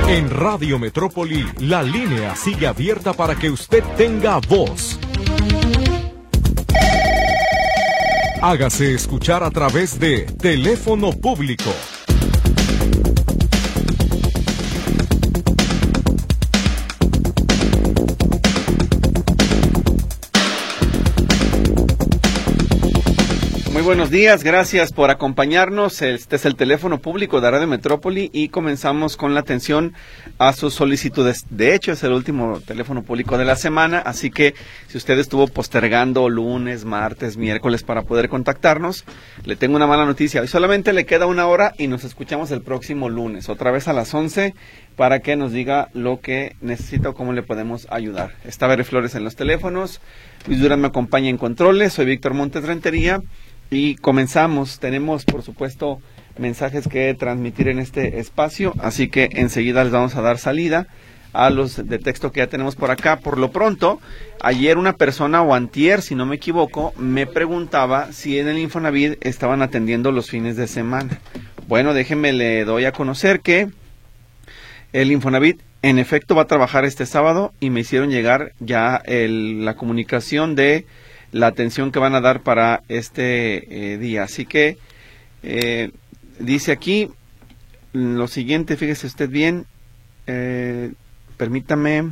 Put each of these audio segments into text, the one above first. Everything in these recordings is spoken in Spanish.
En Radio Metrópoli, la línea sigue abierta para que usted tenga voz. Hágase escuchar a través de teléfono público. Muy buenos días, gracias por acompañarnos. Este es el teléfono público de Radio Metrópoli y comenzamos con la atención a sus solicitudes. De hecho, es el último teléfono público de la semana, así que si usted estuvo postergando lunes, martes, miércoles para poder contactarnos, le tengo una mala noticia. Hoy solamente le queda una hora y nos escuchamos el próximo lunes, otra vez a las 11, para que nos diga lo que necesita o cómo le podemos ayudar. Está Bere Flores en los teléfonos, Luis Durán me acompaña en controles, soy Víctor Montes Rentería. Y comenzamos, tenemos por supuesto mensajes que transmitir en este espacio, así que enseguida les vamos a dar salida a los de texto que ya tenemos por acá. Por lo pronto, ayer una persona o antier, si no me equivoco, me preguntaba si en el Infonavit estaban atendiendo los fines de semana. Bueno, déjenme le doy a conocer que el Infonavit en efecto va a trabajar este sábado y me hicieron llegar ya la comunicación de la atención que van a dar para este día. Así que dice aquí lo siguiente, fíjese usted bien, permítame,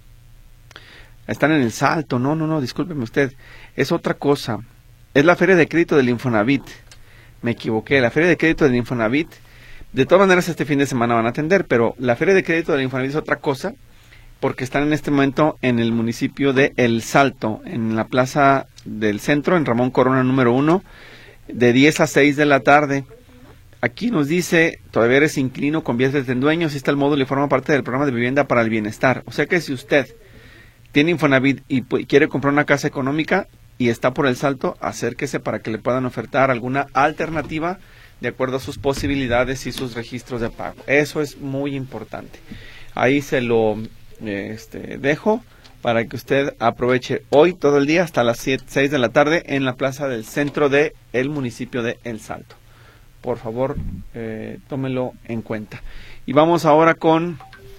están en el Salto, no, discúlpeme usted, es otra cosa, es la Feria de Crédito del Infonavit, me equivoqué, la Feria de Crédito del Infonavit, de todas maneras este fin de semana van a atender, pero la Feria de Crédito del Infonavit es otra cosa, porque están en este momento en el municipio de El Salto, en la plaza del centro, en Ramón Corona número 1, de 10 a 6 de la tarde. Aquí nos dice, todavía eres inquilino con vías de dueño, si está el módulo y forma parte del programa de vivienda para el bienestar. O sea que si usted tiene Infonavit y quiere comprar una casa económica y está por El Salto, acérquese para que le puedan ofertar alguna alternativa de acuerdo a sus posibilidades y sus registros de pago. Eso es muy importante. Ahí se lo dejo para que usted aproveche hoy todo el día hasta las 6 de la tarde en la plaza del centro de el municipio de El Salto. Por favor, tómelo en cuenta. Y vamos ahora con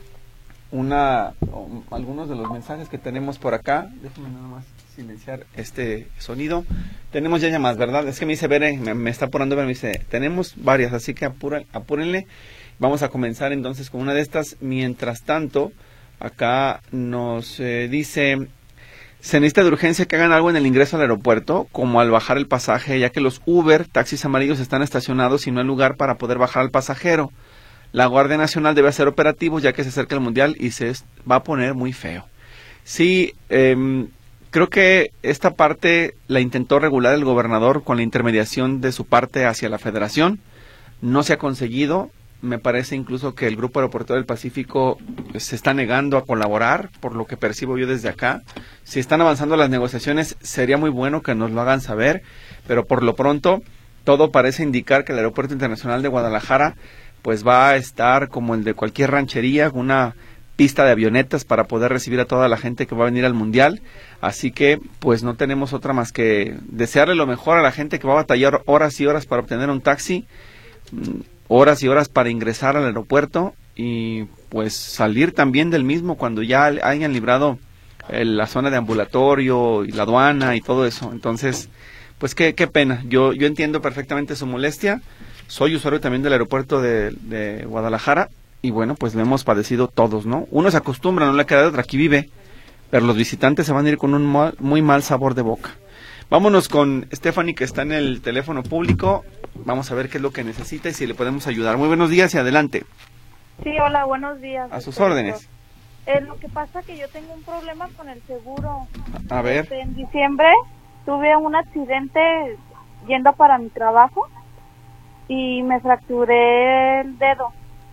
algunos de los mensajes que tenemos por acá. Déjenme nada más silenciar este sonido. Tenemos ya llamadas, ¿verdad? Es que me dice Bere, me está apurando, me dice, tenemos varias, así que apúrenle. Vamos a comenzar entonces con una de estas. Mientras tanto, acá nos dice, se necesita de urgencia que hagan algo en el ingreso al aeropuerto, como al bajar el pasaje, ya que los Uber, taxis amarillos están estacionados y no hay lugar para poder bajar al pasajero. La Guardia Nacional debe hacer operativos ya que se acerca el Mundial y se va a poner muy feo. Sí, creo que esta parte la intentó regular el gobernador con la intermediación de su parte hacia la Federación. No se ha conseguido. Me parece incluso que el Grupo Aeroportuario del Pacífico se está negando a colaborar, por lo que percibo yo desde acá. Si están avanzando las negociaciones, sería muy bueno que nos lo hagan saber, pero por lo pronto todo parece indicar que el Aeropuerto Internacional de Guadalajara pues va a estar como el de cualquier ranchería, con una pista de avionetas para poder recibir a toda la gente que va a venir al Mundial. Así que pues no tenemos otra más que desearle lo mejor a la gente que va a batallar horas y horas para obtener un taxi, horas y horas para ingresar al aeropuerto y pues salir también del mismo cuando ya hayan librado la zona de ambulatorio y la aduana y todo eso. Entonces, pues qué pena. Yo entiendo perfectamente su molestia. Soy usuario también del aeropuerto de Guadalajara y bueno, pues lo hemos padecido todos, ¿no? Uno se acostumbra, no le queda de otra, aquí vive, pero los visitantes se van a ir con un muy mal sabor de boca. Vámonos con Stephanie, que está en el teléfono público. Vamos a ver qué es lo que necesita y si le podemos ayudar. Muy buenos días y adelante. Sí, hola, buenos días. A sus órdenes. Lo que pasa es que yo tengo un problema con el seguro. A ver. En diciembre tuve un accidente yendo para mi trabajo y me fracturé el dedo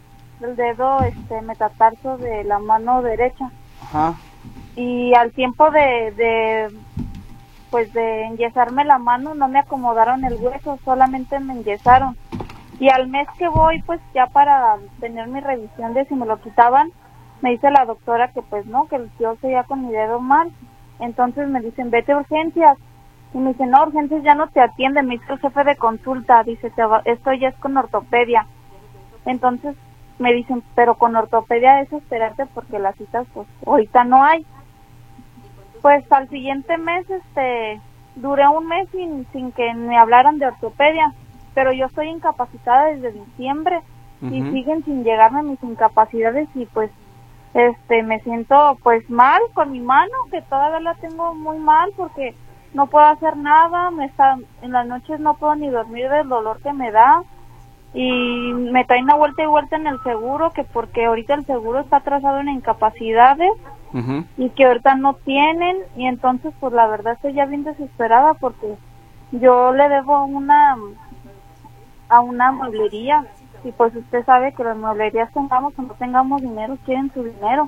metatarso de la mano derecha. Ajá. Y al tiempo de enyesarme la mano, no me acomodaron el hueso, solamente me enyesaron. Y al mes que voy, pues ya para tener mi revisión de si me lo quitaban, me dice la doctora que pues no, que yo seguía con mi dedo mal. Entonces me dicen, vete a urgencias. Y me dicen, no, urgencias ya no te atiende, me dice el jefe de consulta, dice, esto ya es con ortopedia. Entonces me dicen, pero con ortopedia es esperarte porque las citas pues ahorita no hay. Pues al siguiente mes, duré un mes sin que me hablaran de ortopedia, pero yo estoy incapacitada desde diciembre y siguen sin llegarme mis incapacidades y pues me siento pues mal con mi mano, que todavía la tengo muy mal porque no puedo hacer nada, en las noches no puedo ni dormir del dolor que me da y me traen a vuelta y vuelta en el seguro, que porque ahorita el seguro está atrasado en incapacidades y que ahorita no tienen, y entonces pues la verdad estoy ya bien desesperada porque yo le debo a una mueblería y pues usted sabe que las mueblerías tengamos o no tengamos dinero, quieren su dinero.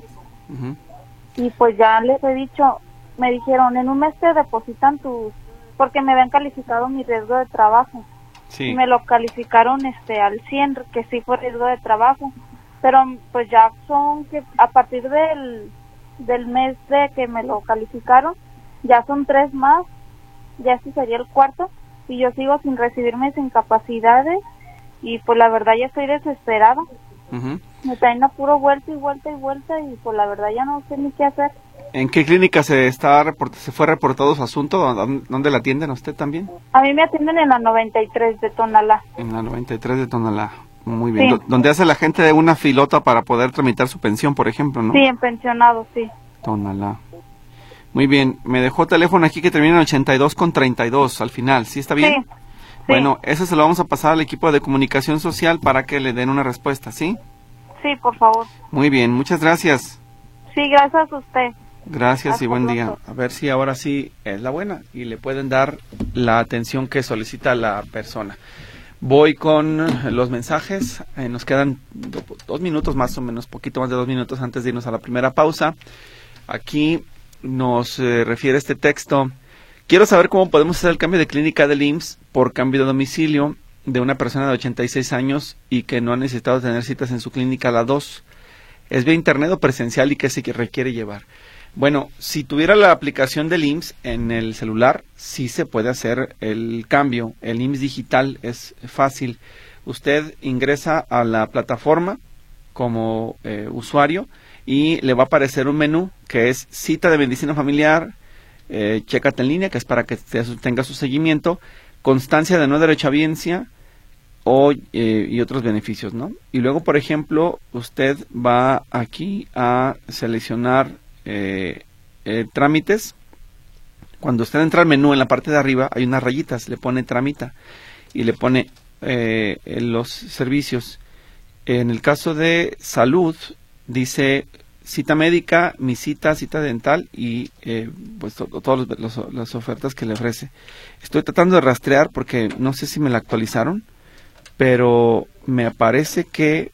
Y pues ya les he dicho, me dijeron, en un mes te depositan porque me habían calificado mi riesgo de trabajo. Sí. Y me lo calificaron al 100, que sí fue riesgo de trabajo. Pero pues ya son que a partir del mes de que me lo calificaron, ya son 3 más, ya este sería el cuarto, y yo sigo sin recibir mis incapacidades, y pues la verdad ya estoy desesperada. Me traen a puro vuelta y vuelta y vuelta, y pues la verdad ya no sé ni qué hacer. ¿En qué clínica se fue reportado su asunto? ¿Dónde la atienden a usted también? A mí me atienden en la 93 de Tonalá. En la 93 de Tonalá. Muy bien. Sí. ¿Donde hace la gente de una filota para poder tramitar su pensión, por ejemplo, no? Sí, en pensionado, sí. Tonalá. Muy bien. Me dejó teléfono aquí que termina en 82 con 32 al final. ¿Sí está bien? Sí. Bueno, eso se lo vamos a pasar al equipo de comunicación social para que le den una respuesta, ¿sí? Sí, por favor. Muy bien. Muchas gracias. Sí, gracias a usted. Gracias y buen día. A ver si ahora sí es la buena y le pueden dar la atención que solicita la persona. Voy con los mensajes. Nos quedan 2 minutos más o menos, poquito más de 2 minutos antes de irnos a la primera pausa. Aquí nos refiere este texto. Quiero saber cómo podemos hacer el cambio de clínica del IMSS por cambio de domicilio de una persona de 86 años y que no ha necesitado tener citas en su clínica la 2. ¿Es vía internet o presencial y qué se requiere llevar? Bueno, si tuviera la aplicación del IMSS en el celular, sí se puede hacer el cambio. El IMSS digital es fácil. Usted ingresa a la plataforma como usuario y le va a aparecer un menú que es cita de medicina familiar, chécate en línea, que es para que tenga su seguimiento, constancia de no derechohabiencia y otros beneficios, ¿no? Y luego, por ejemplo, usted va aquí a seleccionar trámites. Cuando usted entra al menú, en la parte de arriba hay unas rayitas, le pone tramita y le pone los servicios. En el caso de salud dice cita médica, mi cita dental y pues todas las ofertas que le ofrece. Estoy tratando de rastrear porque no sé si me la actualizaron, pero me parece que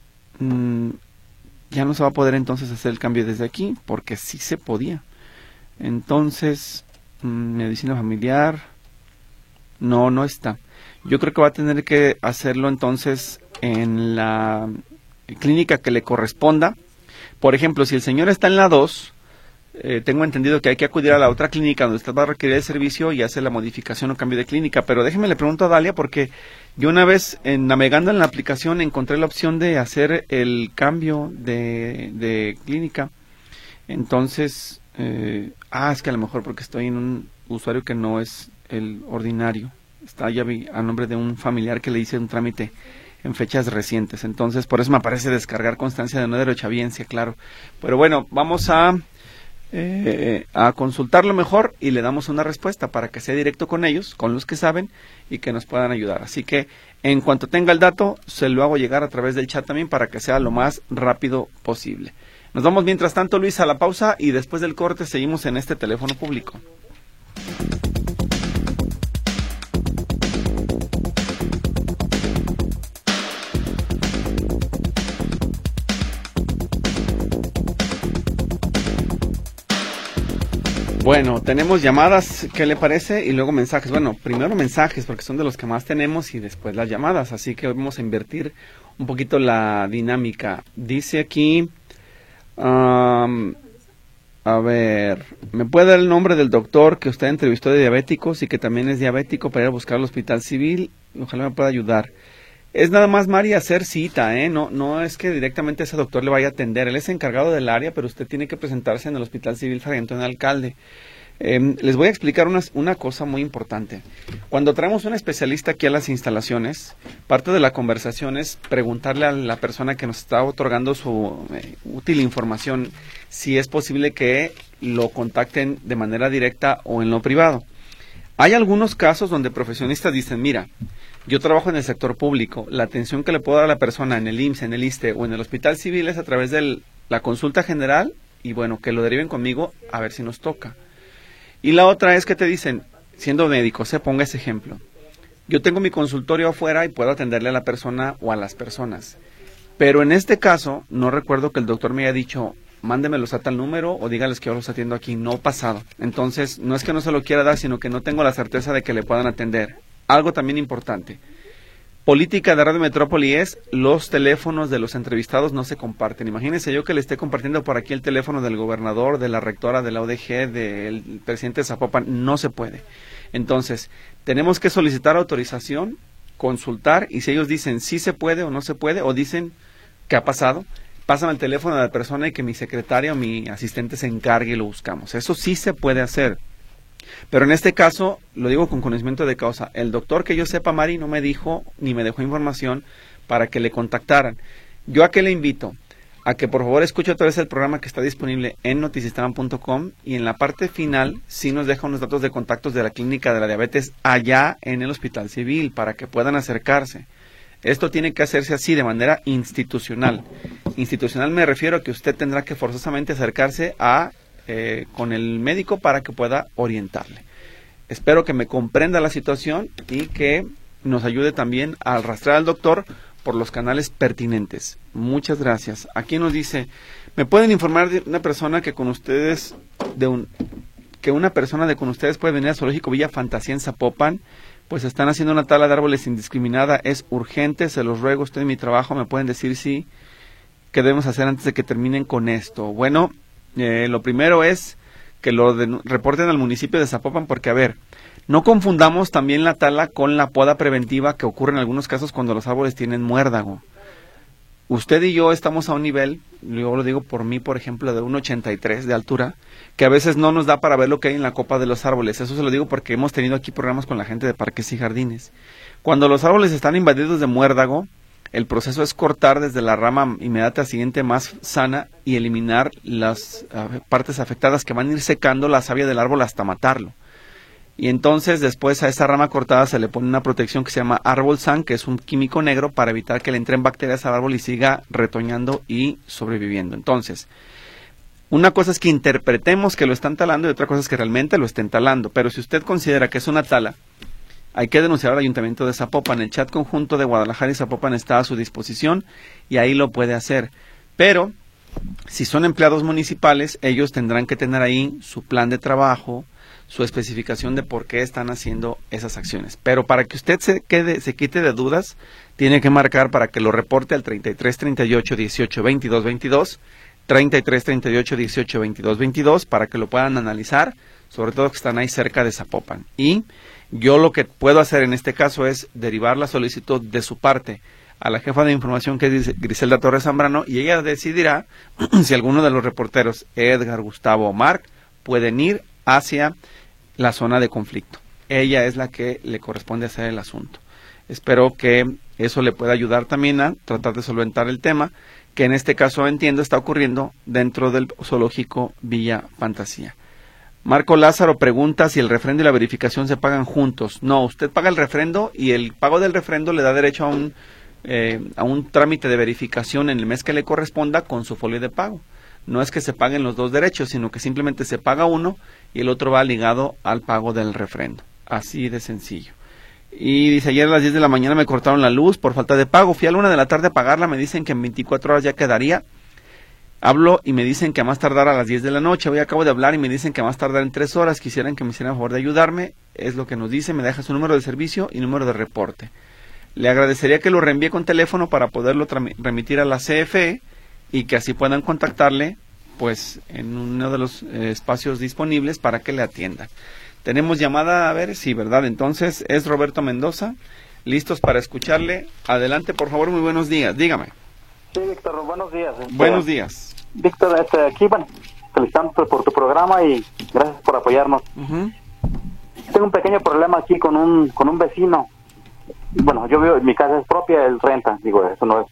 ya no se va a poder entonces hacer el cambio desde aquí, porque sí se podía. Entonces, medicina familiar, no está. Yo creo que va a tener que hacerlo entonces en la clínica que le corresponda. Por ejemplo, si el señor está en la 2, tengo entendido que hay que acudir a la otra clínica donde usted va a requerir el servicio y hacer la modificación o cambio de clínica. Pero déjeme le pregunto a Dalia, porque yo una vez navegando en la aplicación encontré la opción de hacer el cambio de clínica. Entonces, es que a lo mejor porque estoy en un usuario que no es el ordinario. Está ya a nombre de un familiar que le hice un trámite en fechas recientes. Entonces, por eso me aparece descargar constancia de no derechohabiencia, claro. Pero bueno, vamos a consultarlo mejor y le damos una respuesta para que sea directo con ellos, con los que saben y que nos puedan ayudar. Así que en cuanto tenga el dato, se lo hago llegar a través del chat también para que sea lo más rápido posible. Nos vamos mientras tanto, Luis, a la pausa y después del corte seguimos en este teléfono público. Bueno, tenemos llamadas, ¿qué le parece? Y luego mensajes. Bueno, primero mensajes, porque son de los que más tenemos, y después las llamadas. Así que vamos a invertir un poquito la dinámica. Dice aquí, a ver, ¿me puede dar el nombre del doctor que usted entrevistó de diabéticos y que también es diabético para ir a buscar al hospital civil? Ojalá me pueda ayudar. Es nada más, Mari, hacer cita, ¿eh? No es que directamente ese doctor le vaya a atender. Él es encargado del área, pero usted tiene que presentarse en el Hospital Civil Fray Antonio Alcalde. Les voy a explicar una cosa muy importante. Cuando traemos un especialista aquí a las instalaciones, parte de la conversación es preguntarle a la persona que nos está otorgando su útil información si es posible que lo contacten de manera directa o en lo privado. Hay algunos casos donde profesionistas dicen, mira, yo trabajo en el sector público, la atención que le puedo dar a la persona en el IMSS, en el ISSSTE o en el Hospital Civil es a través de la consulta general y bueno, que lo deriven conmigo a ver si nos toca. Y la otra es que te dicen, siendo médico, ponga ese ejemplo, yo tengo mi consultorio afuera y puedo atenderle a la persona o a las personas, pero en este caso no recuerdo que el doctor me haya dicho, mándemelos a tal número o dígales que yo los atiendo aquí, no pasado. Entonces, no es que no se lo quiera dar, sino que no tengo la certeza de que le puedan atender. Algo también importante. Política de Radio Metrópoli es, los teléfonos de los entrevistados no se comparten. Imagínense yo que le esté compartiendo por aquí el teléfono del gobernador, de la rectora de la ODG, del presidente de Zapopan, no se puede. Entonces, tenemos que solicitar autorización, consultar, y si ellos dicen sí se puede o no se puede, o dicen ¿qué ha pasado?, pásame el teléfono de la persona y que mi secretaria o mi asistente se encargue y lo buscamos. Eso sí se puede hacer. Pero en este caso, lo digo con conocimiento de causa, el doctor que yo sepa, Mari, no me dijo ni me dejó información para que le contactaran. ¿Yo a qué le invito? A que por favor escuche otra vez el programa que está disponible en noticistaban.com y en la parte final sí nos deja unos datos de contactos de la clínica de la diabetes allá en el Hospital Civil para que puedan acercarse. Esto tiene que hacerse así, de manera institucional. Institucional me refiero a que usted tendrá que forzosamente acercarse con el médico para que pueda orientarle. Espero que me comprenda la situación y que nos ayude también a arrastrar al doctor por los canales pertinentes. Muchas gracias. Aquí nos dice, ¿me pueden informar de una persona que con ustedes, con ustedes puede venir al Zoológico Villa Fantasía en Zapopan? Pues están haciendo una tala de árboles indiscriminada, es urgente, se los ruego, estoy en mi trabajo, me pueden decir sí, qué debemos hacer antes de que terminen con esto. Bueno, lo primero es que lo reporten al municipio de Zapopan, porque a ver, no confundamos también la tala con la poda preventiva que ocurre en algunos casos cuando los árboles tienen muérdago. Usted y yo estamos a un nivel, yo lo digo por mí, por ejemplo, de 1,83 de altura, que a veces no nos da para ver lo que hay en la copa de los árboles. Eso se lo digo porque hemos tenido aquí programas con la gente de parques y jardines. Cuando los árboles están invadidos de muérdago, el proceso es cortar desde la rama inmediata siguiente más sana y eliminar las partes afectadas que van a ir secando la savia del árbol hasta matarlo. Y entonces después a esa rama cortada se le pone una protección que se llama Arbolsan, que es un químico negro para evitar que le entren bacterias al árbol y siga retoñando y sobreviviendo. Entonces, una cosa es que interpretemos que lo están talando y otra cosa es que realmente lo estén talando. Pero si usted considera que es una tala, hay que denunciar al Ayuntamiento de Zapopan. El chat conjunto de Guadalajara y Zapopan está a su disposición y ahí lo puede hacer. Pero si son empleados municipales, ellos tendrán que tener ahí su plan de trabajo, su especificación de por qué están haciendo esas acciones. Pero para que usted se quite de dudas, tiene que marcar para que lo reporte al 33 38 18 22 22, 33 38 18 22 22, para que lo puedan analizar, sobre todo que están ahí cerca de Zapopan. Y yo lo que puedo hacer en este caso es derivar la solicitud de su parte a la jefa de información, que es Griselda Torres Zambrano, y ella decidirá si alguno de los reporteros, Edgar, Gustavo o Marc, pueden ir hacia la zona de conflicto. Ella es la que le corresponde hacer el asunto. Espero que eso le pueda ayudar también a tratar de solventar el tema, que en este caso entiendo está ocurriendo dentro del zoológico Villa Fantasía. Marco Lázaro pregunta si el refrendo y la verificación se pagan juntos. No, usted paga el refrendo y el pago del refrendo le da derecho a un trámite de verificación en el mes que le corresponda con su folio de pago. No es que se paguen los dos derechos, sino que simplemente se paga uno y el otro va ligado al pago del refrendo. Así de sencillo. Y dice, ayer a las 10 de la mañana me cortaron la luz por falta de pago. Fui a la 1 de la tarde a pagarla, me dicen que en 24 horas ya quedaría. Hablo y me dicen que a más tardar a las 10 de la noche. Hoy acabo de hablar y me dicen que a más tardar en 3 horas. Quisieran que me hicieran el favor de ayudarme. Es lo que nos dice, me deja su número de servicio y número de reporte. Le agradecería que lo reenvíe con teléfono para poderlo remitir a la CFE y que así puedan contactarle pues en uno de los espacios disponibles para que le atiendan. Tenemos llamada, a ver, sí, ¿verdad? Entonces es Roberto Mendoza. listos para escucharle. Adelante, por favor, muy buenos días, dígame. Sí, Víctor, buenos días. Buenos días. Víctor, aquí, bueno, felicitándote por tu programa y gracias por apoyarnos. Tengo un pequeño problema aquí con un vecino. Bueno, yo vivo, mi casa es propia, él renta, digo, eso no es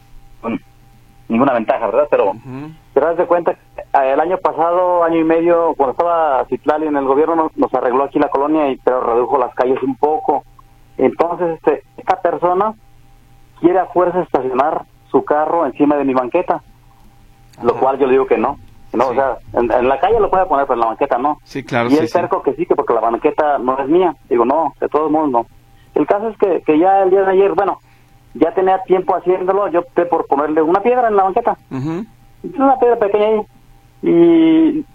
ninguna ventaja, ¿verdad? Pero haz de cuenta, el año pasado, año y medio, cuando estaba Citlali en el gobierno, nos arregló aquí la colonia, pero redujo las calles un poco. Entonces, esta persona quiere a fuerza estacionar su carro encima de mi banqueta, lo cual yo le digo que no. No, sí. O sea, en la calle lo puede poner, pero en la banqueta no. Sí, claro. Y él cerco que sí, que porque la banqueta no es mía. Digo, no, de todos modos no. El caso es que ya el día de ayer, bueno, ya tenía tiempo haciéndolo, yo opté por ponerle una piedra en la banqueta. Una piedra pequeña ahí. Y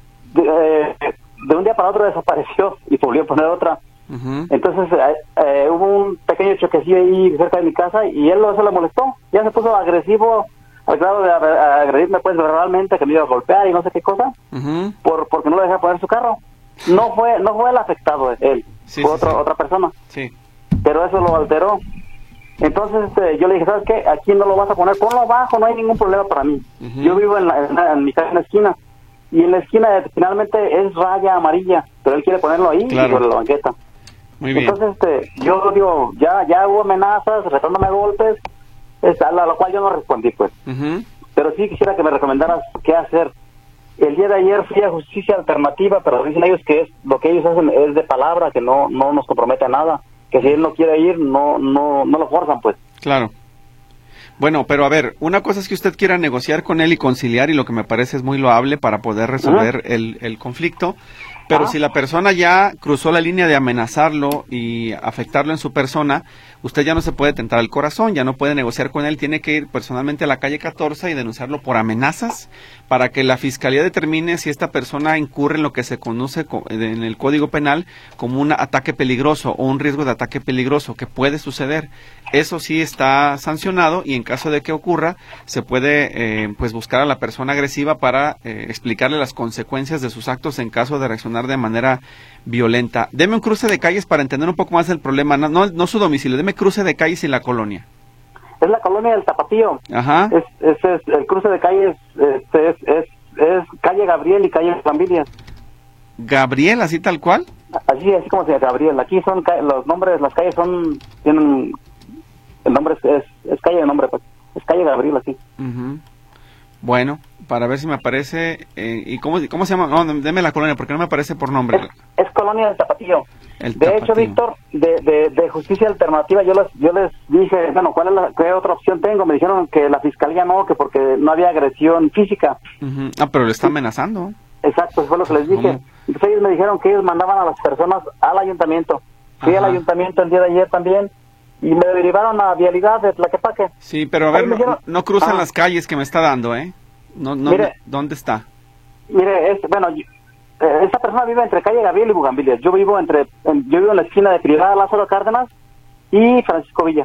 de un día para otro desapareció y volvió a poner otra. Entonces hubo un pequeño choquecillo ahí cerca de mi casa y él eso le molestó. Ya se puso agresivo al grado de agredirme pues verbalmente, que me iba a golpear y no sé qué cosa, porque no le dejaba poner su carro. No fue el afectado él, fue otra persona. Sí. Pero eso lo alteró. Entonces yo le dije, ¿sabes qué? Aquí no lo vas a poner, ponlo abajo, no hay ningún problema para mí. Yo vivo en mi casa en la esquina, y en la esquina finalmente es raya amarilla, pero él quiere ponerlo ahí sobre la banqueta. Muy bien. Entonces yo digo, ya hubo amenazas, retándome golpes, a lo cual yo no respondí pues. Pero sí quisiera que me recomendaras qué hacer. El día de ayer fui a Justicia Alternativa, pero dicen ellos que lo que ellos hacen es de palabra, que no nos compromete a nada, que si él no quiere ir, no lo forzan pues. Claro. Bueno, pero a ver, una cosa es que usted quiera negociar con él y conciliar, y lo que me parece es muy loable para poder resolver el conflicto, pero si la persona ya cruzó la línea de amenazarlo y afectarlo en su persona, usted ya no se puede tentar el corazón, ya no puede negociar con él, tiene que ir personalmente a la calle 14 y denunciarlo por amenazas para que la fiscalía determine si esta persona incurre en lo que se conoce en el Código Penal como un ataque peligroso o un riesgo de ataque peligroso, que puede suceder. Eso sí está sancionado, y en caso de que ocurra, se puede pues buscar a la persona agresiva para explicarle las consecuencias de sus actos en caso de reaccionar de manera violenta. Deme un cruce de calles para entender un poco más el problema, no su domicilio, deme cruce de calles y la colonia. Es la colonia del Tapatío. Ajá. Es el cruce de calles, es calle Gabriel y calle Familias. ¿Gabriel, así tal cual? Así como se llama Gabriel. Aquí son los nombres, las calles tienen, el nombre es calle de nombre, pues. Es calle Gabriel, así. Bueno, para ver si me aparece, ¿y cómo se llama? No, deme la colonia, porque no me aparece por nombre. Es colonia del Tapatío. De hecho, Víctor, de Justicia Alternativa, yo les dije, bueno, ¿qué otra opción tengo? Me dijeron que la fiscalía no, que porque no había agresión física. Pero le está amenazando. Exacto, eso fue lo que les dije. Entonces ellos me dijeron que ellos mandaban a las personas al ayuntamiento. Fui al ayuntamiento el día de ayer también, y me derivaron a Vialidad de Tlaquepaque. Sí, pero a ver, no cruzan las calles que me está dando, ¿eh? No, mire, ¿dónde está? Mire, esta persona vive entre calle Gabriel y Bugambilias. Yo vivo en la esquina de Prioridad Lázaro Cárdenas y Francisco Villa.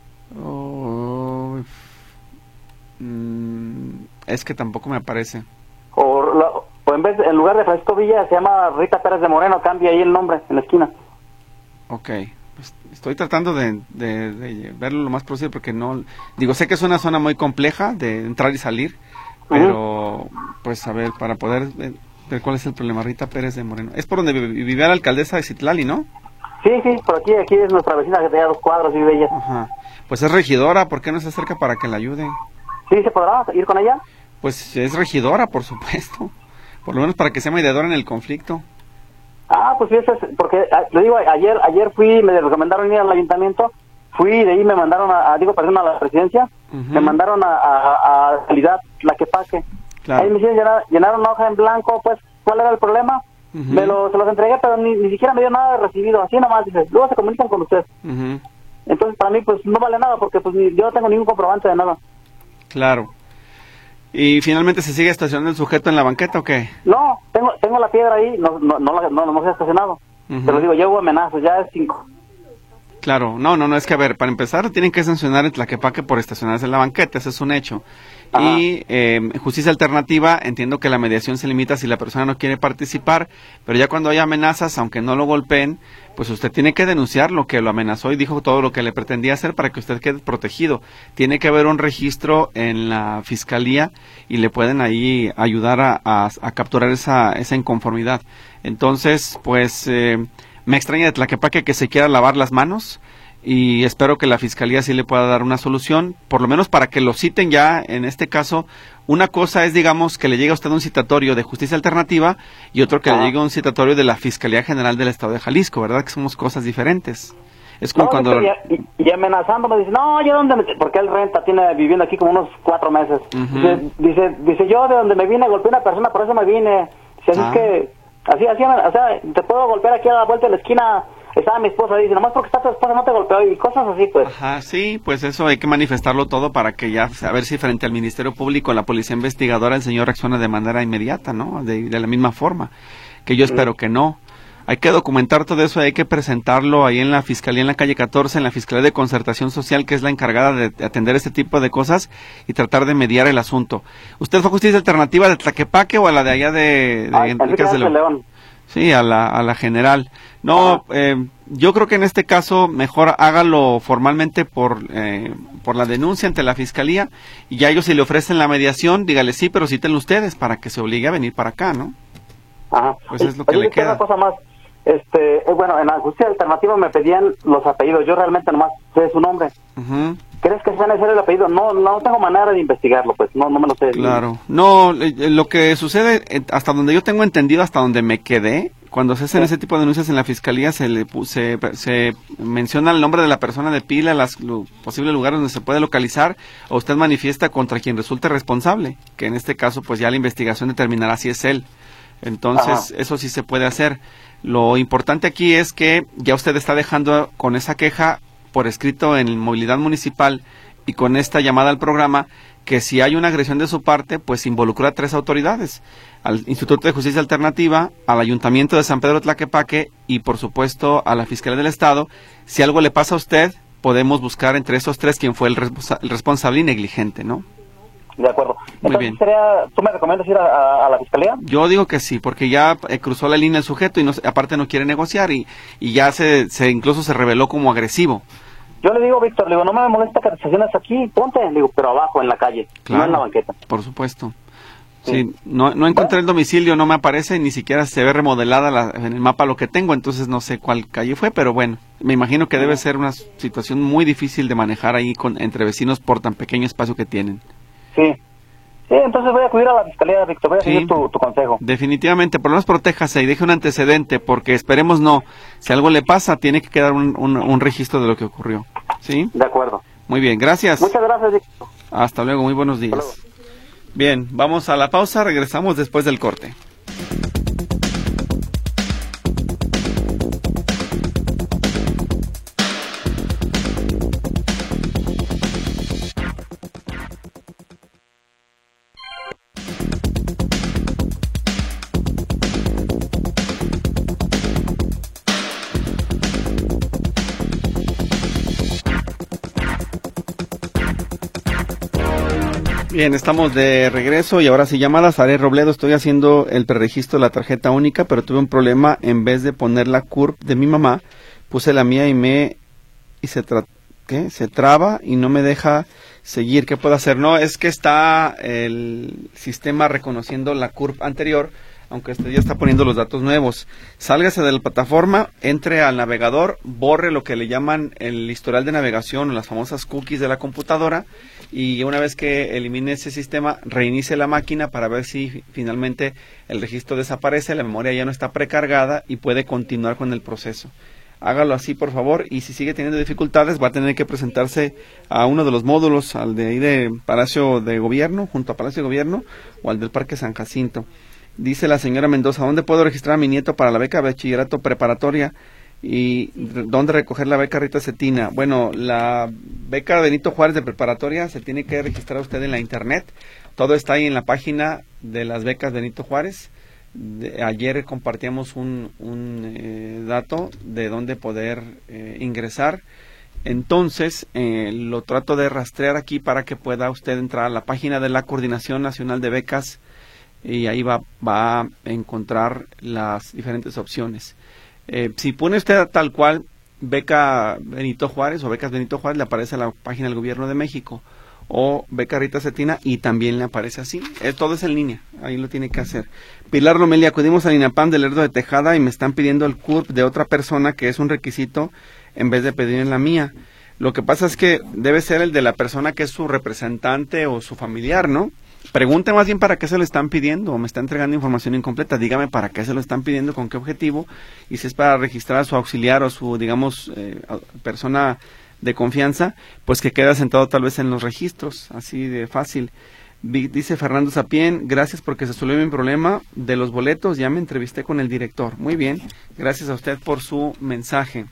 Es que tampoco me aparece. O en lugar de Francisco Villa se llama Rita Pérez de Moreno, cambia ahí el nombre en la esquina. Ok, pues estoy tratando de verlo lo más posible, porque sé que es una zona muy compleja de entrar y salir, pero pues a ver, para poder ver cuál es el problema. Rita Pérez de Moreno, es por donde vivía la alcaldesa de Citlali, ¿no? Sí, por aquí es nuestra vecina que tenía 2 cuadros y vive ella. Ajá, pues es regidora, ¿por qué no se acerca para que la ayude? Sí, ¿se podrá ir con ella? Pues es regidora, por supuesto, por lo menos para que sea mediadora en el conflicto. Pues eso es, porque le digo, ayer fui, me recomendaron ir al ayuntamiento, fui, de ahí me mandaron a la presidencia, me mandaron a Calidad, Tlaquepaque. Claro. Ahí me hicieron llenar una hoja en blanco, pues, ¿cuál era el problema? Se los entregué, pero ni siquiera me dio nada de recibido, así nomás, dice, luego se comunican con usted. Entonces, para mí, pues, no vale nada, porque pues yo no tengo ningún comprobante de nada. Claro. ¿Y finalmente se sigue estacionando el sujeto en la banqueta o qué? No, tengo la piedra ahí, no se ha estacionado. Te lo digo, ya hubo amenazas, ya es 5. Claro, no, es que a ver, para empezar tienen que sancionar el Tlaquepaque por estacionarse en la banqueta, ese es un hecho. Ajá. Y justicia alternativa, entiendo que la mediación se limita si la persona no quiere participar, pero ya cuando hay amenazas, aunque no lo golpeen, pues usted tiene que denunciar lo que lo amenazó y dijo todo lo que le pretendía hacer para que usted quede protegido. Tiene que haber un registro en la fiscalía y le pueden ahí ayudar a capturar esa inconformidad. Entonces, pues me extraña de Tlaquepaque que se quiera lavar las manos y espero que la fiscalía sí le pueda dar una solución, por lo menos para que lo citen ya. En este caso, una cosa es, digamos, que le llegue a usted un citatorio de justicia alternativa y otro que le llegue un citatorio de la Fiscalía General del Estado de Jalisco, ¿verdad? Que somos cosas diferentes. Es como cuando... Y amenazándome, dice, no, yo donde porque él renta, tiene viviendo aquí como unos 4 meses. Dice, yo de donde me vine golpeé a una persona, por eso me vine. Dice, así es que, así, o sea, te puedo golpear aquí a la vuelta de la esquina. Estaba mi esposa, dice, nomás porque está tu esposa no te golpeó y cosas así, pues. Ajá, sí, pues eso hay que manifestarlo todo para que ya, a ver si frente al Ministerio Público, la Policía Investigadora, el señor reacciona de manera inmediata, ¿no? De la misma forma, que yo espero que no. Hay que documentar todo eso, hay que presentarlo ahí en la Fiscalía, en la calle 14, en la Fiscalía de Concertación Social, que es la encargada de atender este tipo de cosas y tratar de mediar el asunto. ¿Usted fue a Justicia Alternativa de Tlaquepaque o a la de allá de Enriquez de León? Sí, a la general. No, yo creo que en este caso mejor hágalo formalmente por la denuncia ante la fiscalía y ya ellos si le ofrecen la mediación, dígale sí, pero cítenlo ustedes para que se obligue a venir para acá, ¿no? Ajá. Pues es lo que le queda. Una cosa más, bueno, en la justicia alternativa me pedían los apellidos, yo realmente nomás sé su nombre. ¿Crees que sea necesario el apellido? No tengo manera de investigarlo, pues, no me lo sé. Claro, no, lo que sucede, hasta donde yo tengo entendido, hasta donde me quedé, cuando se hacen ese tipo de denuncias en la fiscalía, se menciona el nombre de la persona de pila, los posibles lugares donde se puede localizar, o usted manifiesta contra quien resulte responsable, que en este caso, pues ya la investigación determinará si es él. Entonces, eso sí se puede hacer. Lo importante aquí es que ya usted está dejando con esa queja por escrito en Movilidad Municipal y con esta llamada al programa, que si hay una agresión de su parte, pues involucra a 3 autoridades, al Instituto de Justicia Alternativa, al Ayuntamiento de San Pedro Tlaquepaque y por supuesto a la Fiscalía del Estado. Si algo le pasa a usted, podemos buscar entre esos 3 quién fue el responsable y negligente, ¿no? De acuerdo. Muy bien. ¿Tú me recomiendas ir a la fiscalía? Yo digo que sí, porque ya cruzó la línea el sujeto y aparte no quiere negociar y ya incluso se reveló como agresivo. Yo le digo, Víctor, no me molesta que te estaciones aquí, ponte, pero abajo en la calle, claro, no en la banqueta. Por supuesto. Sí, no encontré el domicilio, no me aparece, ni siquiera se ve remodelada en el mapa lo que tengo, entonces no sé cuál calle fue, pero bueno, me imagino que debe ser una situación muy difícil de manejar ahí entre vecinos por tan pequeño espacio que tienen. Sí, entonces voy a acudir a la fiscalía, Víctor, voy a seguir tu consejo. Definitivamente, por lo menos protéjase y deje un antecedente, porque esperemos si algo le pasa, tiene que quedar un registro de lo que ocurrió. ¿Sí? De acuerdo. Muy bien, gracias. Muchas gracias, Víctor. Hasta luego, muy buenos días. Bien, vamos a la pausa, regresamos después del corte. Bien, estamos de regreso y ahora sí llamadas. Aré Robledo, estoy haciendo el preregistro de la tarjeta única, pero tuve un problema. En vez de poner la CURP de mi mamá, puse la mía y se traba y no me deja seguir. ¿Qué puedo hacer? No, es que está el sistema reconociendo la CURP anterior, aunque usted ya está poniendo los datos nuevos. Sálgase de la plataforma, entre al navegador, borre lo que le llaman el historial de navegación o las famosas cookies de la computadora, y una vez que elimine ese sistema, reinicie la máquina para ver si finalmente el registro desaparece, la memoria ya no está precargada y puede continuar con el proceso. Hágalo así, por favor, y si sigue teniendo dificultades, va a tener que presentarse a uno de los módulos, al de ahí de Palacio de Gobierno, junto a Palacio de Gobierno, o al del Parque San Jacinto. Dice la señora Mendoza, ¿dónde puedo registrar a mi nieto para la beca de bachillerato preparatoria? ¿Y dónde recoger la beca Rita Cetina? Bueno, la beca Benito Juárez de preparatoria se tiene que registrar usted en la internet. Todo está ahí en la página de las becas Benito Juárez. Ayer compartíamos un dato de dónde poder ingresar. Entonces, lo trato de rastrear aquí para que pueda usted entrar a la página de la Coordinación Nacional de Becas y ahí va a encontrar las diferentes opciones. Si pone usted tal cual beca Benito Juárez o becas Benito Juárez, le aparece la página del Gobierno de México, o beca Rita Cetina y también le aparece así. Todo es en línea, ahí lo tiene que hacer. Pilar Lomelí, acudimos al INAPAM de Lerdo de Tejada y me están pidiendo el CURP de otra persona, que es un requisito, en vez de pedir en la mía. Lo que pasa es que debe ser el de la persona que es su representante o su familiar, ¿no? Pregunte más bien para qué se lo están pidiendo, o me está entregando información incompleta. Dígame para qué se lo están pidiendo, con qué objetivo, y si es para registrar a su auxiliar o su, digamos, persona de confianza, pues que queda sentado tal vez en los registros, así de fácil. Dice Fernando Sapien, gracias porque se solucionó mi problema de los boletos, ya me entrevisté con el director. Muy bien, gracias a usted por su mensaje.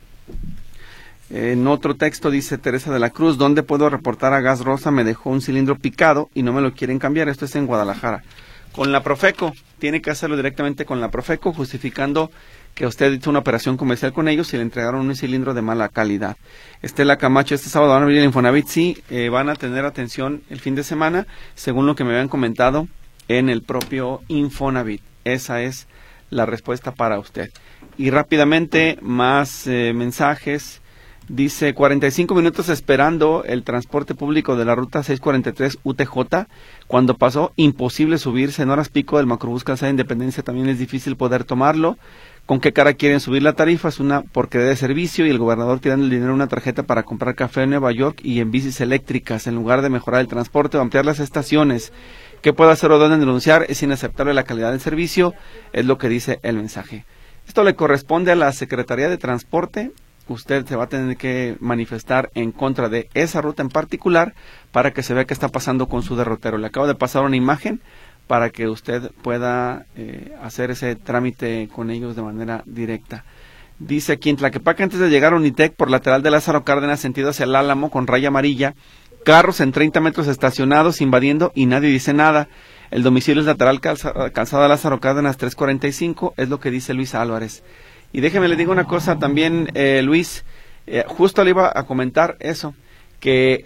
En otro texto dice Teresa de la Cruz, ¿dónde puedo reportar a Gas Rosa? Me dejó un cilindro picado y no me lo quieren cambiar. Esto es en Guadalajara. Con la Profeco, tiene que hacerlo directamente con la Profeco, justificando que usted hizo una operación comercial con ellos y le entregaron un cilindro de mala calidad. Estela Camacho, este sábado van a abrir el Infonavit. Sí, van a tener atención el fin de semana, según lo que me habían comentado en el propio Infonavit. Esa es la respuesta para usted. Y rápidamente, más mensajes. Dice, 45 minutos esperando el transporte público de la ruta 643 UTJ. Cuando pasó, imposible subirse. En horas pico del Macrobús Calzada Independencia también es difícil poder tomarlo. ¿Con qué cara quieren subir la tarifa? Es una porquería de servicio y el gobernador tirando el dinero en una tarjeta para comprar café en Nueva York y en bicis eléctricas en lugar de mejorar el transporte o ampliar las estaciones. ¿Qué puede hacer o dónde denunciar? Es inaceptable la calidad del servicio, es lo que dice el mensaje. Esto le corresponde a la Secretaría de Transporte. Usted se va a tener que manifestar en contra de esa ruta en particular para que se vea qué está pasando con su derrotero. Le acabo de pasar una imagen para que usted pueda hacer ese trámite con ellos de manera directa. Dice aquí en Tlaquepaque, antes de llegar a Unitec, por lateral de Lázaro Cárdenas, sentido hacia el Álamo, con raya amarilla, carros en 30 metros estacionados, invadiendo y nadie dice nada. El domicilio es lateral calzada Lázaro Cárdenas 345, es lo que dice Luis Álvarez. Y déjeme le digo una cosa también, Luis, justo le iba a comentar eso, que